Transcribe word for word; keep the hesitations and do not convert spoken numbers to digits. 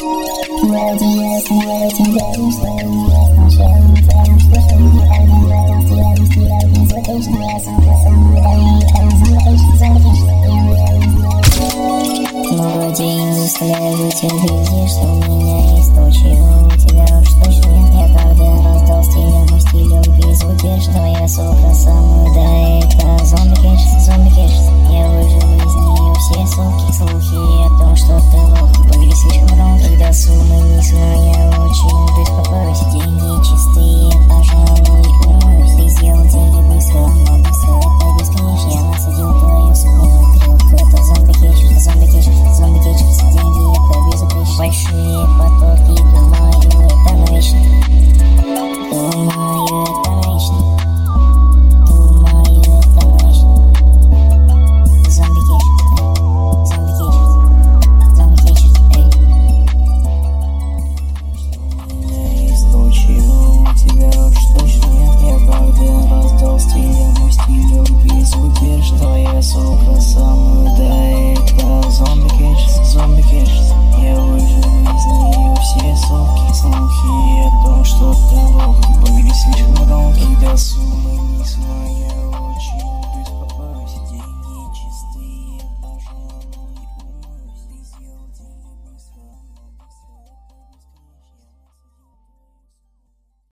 Молодец, не этим веришь, своим местом челом, твоим слышим, никогда в этом стиле, стиле, не звучишь, но я сам ты сам, да и там замутишь, замутишь, я верю. Молодец, заставляю тебя видишь, что у меня есть то, чего у тебя уж точно нет. Я когда раздал стилем, мой стилек беззвукишь, но я сука самую, да это зомби кэш, зомби кэш. Я выжил из нее все суки, слухи.